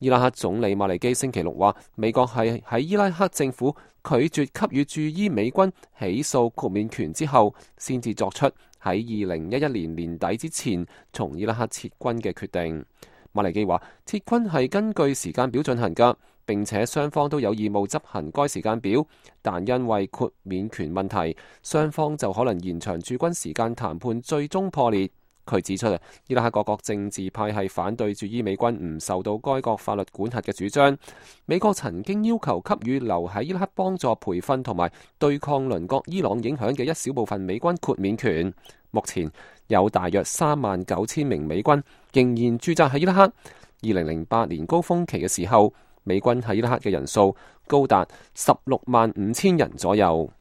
伊拉克總理馬利基星期六話，美國係喺伊拉克政府拒絕給予駐伊美軍起訴豁免權之後，先至作出喺2011年年底之前從伊拉克撤軍嘅決定。馬利基話，撤軍係根據時間表進行㗎，並且雙方都有義務執行該時間表，但因為豁免權問題，雙方就可能延長駐軍時間，談判最終破裂。佢指出伊拉克各國政治派系反對駐伊美軍唔受到該國法律管轄嘅主張。美國曾經要求給予留喺伊拉克幫助培訓同埋對抗鄰國伊朗影響嘅一小部分美軍豁免權。目前有大約39000名美軍仍然駐紮喺伊拉克。2008年高峰期嘅時候，美軍喺伊拉克嘅人數高達165000人左右。